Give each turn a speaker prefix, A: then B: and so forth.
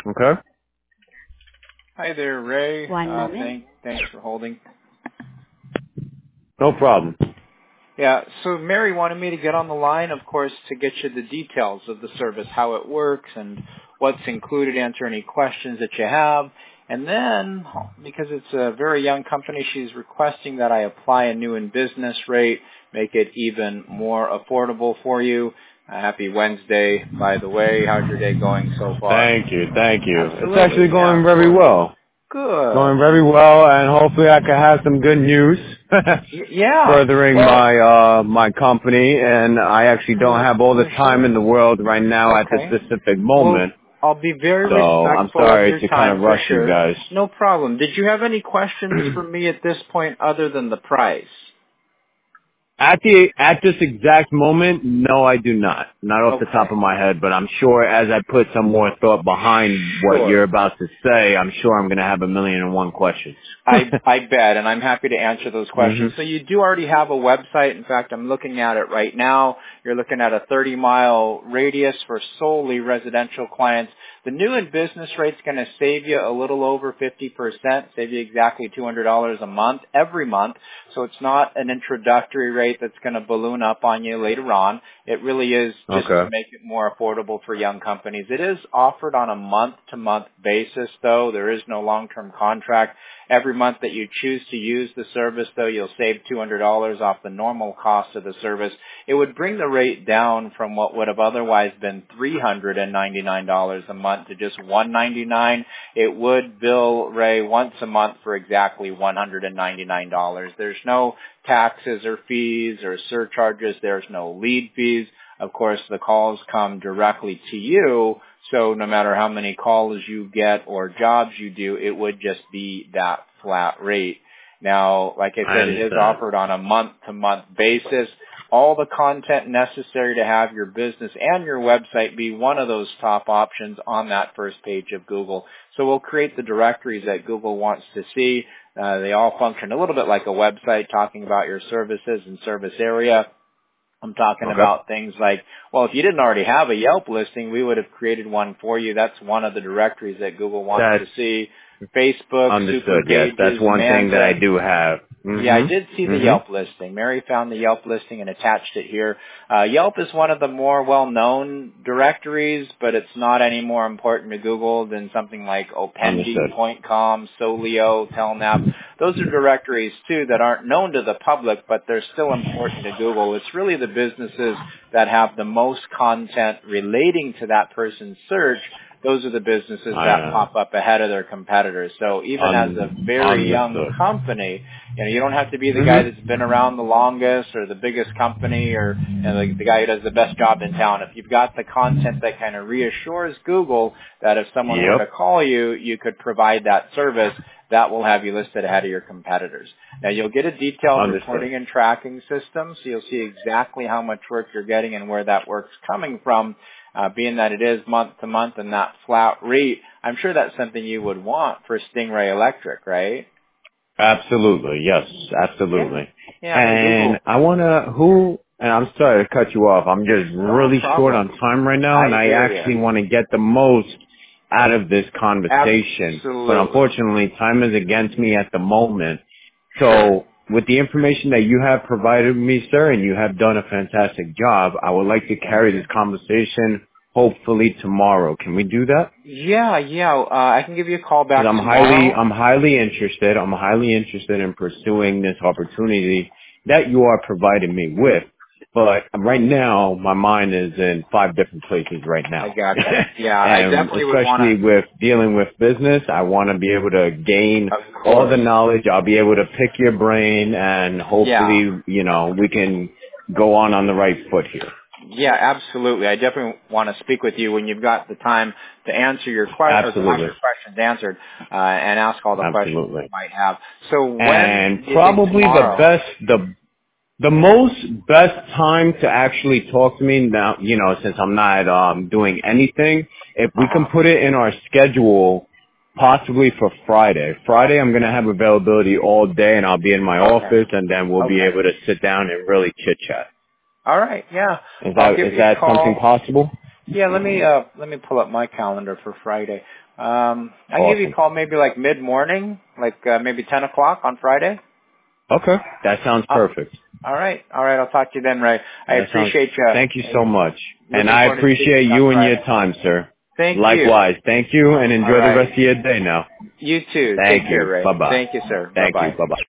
A: Okay.
B: Hi there, Ray.
C: One moment.
B: Thanks for holding.
A: No problem.
B: Yeah, so Mary wanted me to get on the line, of course, to get you the details of the service, how it works, and what's included, answer any questions that you have. And then, because it's a very young company, she's requesting that I apply a new in-business rate, make it even more affordable for you. Happy Wednesday, by the way. How's your day going so far?
A: Thank you.
B: Absolutely.
A: It's actually going very well.
B: Good.
A: Going very well, and hopefully I can have some good news.
B: Yeah.
A: Furthering my company, and I actually don't have all the time in the world right now at this specific moment.
B: Well, I'll be very
A: so
B: respectful
A: I'm sorry
B: of
A: to
B: your
A: kind
B: time
A: of rush
B: for sure.
A: you guys.
B: No problem. Did you have any questions for me at this point other than the price?
A: At this exact moment, no, I do not. Not off the top of my head, but I'm sure as I put some more thought behind what you're about to say, I'm sure I'm going to have 1,000,001 questions.
B: I bet, and I'm happy to answer those questions.
A: Mm-hmm.
B: So you do already have a website. In fact, I'm looking at it right now. You're looking at a 30-mile radius for solely residential clients. The new in business rate's going to save you a little over 50%, save you exactly $200 a month, every month. So it's not an introductory rate that's going to balloon up on you later on. It really is just to make it more affordable for young companies. It is offered on a month-to-month basis, though. There is no long-term contract. Every month that you choose to use the service, though, you'll save $200 off the normal cost of the service. It would bring the rate down from what would have otherwise been $399 a month to just $199. It would bill Ray once a month for exactly $199. There's no taxes or fees or surcharges. There's no lead fees. Of course, the calls come directly to you. So no matter how many calls you get or jobs you do, it would just be that flat rate. Now, like I said, it is offered on a month-to-month basis. All the content necessary to have your business and your website be one of those top options on that first page of Google. So we'll create the directories that Google wants to see. They all function a little bit like a website talking about your services and service area. I'm talking about things like, well, if you didn't already have a Yelp listing, we would have created one for you. That's one of the directories that Google wants to see. Facebook,
A: Understood. Yes, that's one thing that I do have. Mm-hmm.
B: Yeah, I did see the Yelp listing. Mary found the Yelp listing and attached it here. Yelp is one of the more well-known directories, but it's not any more important to Google than something like Opendi, Point.com, Solio, Telnap. Those are directories, too, that aren't known to the public, but they're still important to Google. It's really the businesses that have the most content relating to that person's search. Those are the businesses that pop up ahead of their competitors. So even as a very young company, you don't have to be the guy that's been around the longest or the biggest company or the guy who does the best job in town. If you've got the content that kind of reassures Google that if someone were to call you, you could provide that service, that will have you listed ahead of your competitors. Now, you'll get a detailed reporting and tracking system, so you'll see exactly how much work you're getting and where that work's coming from. Being that it is month to month and that flat rate, I'm sure that's something you would want for Stingray Electric, right?
A: Absolutely. Yes, absolutely.
B: Yeah,
A: and I want to, and I'm sorry to cut you off. I'm just really short on time right now, and I actually want to get the most out of this conversation.
B: Absolutely.
A: But unfortunately, time is against me at the moment. So with the information that you have provided me, sir, and you have done a fantastic job, I would like to carry this conversation hopefully tomorrow. Can we do that?
B: Yeah. I can give you a call back
A: tomorrow. I'm highly interested. I'm highly interested in pursuing this opportunity that you are providing me with. But right now, my mind is in 5 different places right now.
B: I got you. Yeah, I definitely would want to.
A: Especially with dealing with business, I want to be able to gain all the knowledge. I'll be able to pick your brain, and hopefully, we can go on the right foot here.
B: Yeah, absolutely. I definitely want to speak with you when you've got the time to answer your questions, or to have your questions answered, and ask all the questions you might have. So when?
A: And probably the most best time to actually talk to me now, since I'm not doing anything, if we can put it in our schedule, possibly for Friday. Friday, I'm going to have availability all day, and I'll be in my office, and then we'll be able to sit down and really chit-chat.
B: All right, yeah.
A: Is that something possible?
B: Yeah, let me pull up my calendar for Friday. I give you a
A: Awesome.
B: call maybe like mid-morning, like maybe 10 o'clock on Friday.
A: Okay. That sounds perfect.
B: All right. I'll talk to you then, Ray. I appreciate you.
A: Thank you so much. And
B: Looking
A: I
B: forward to
A: appreciate
B: speaking on
A: you and
B: Friday.
A: your time, sir.
B: Thank you.
A: Likewise. Thank you and
B: All
A: enjoy the
B: right.
A: rest of your day now.
B: You too.
A: Thank
B: Take care,
A: you.
B: Ray.
A: Bye-bye.
B: Thank you, sir.
A: Thank you.
B: Bye-bye.
A: Bye-bye.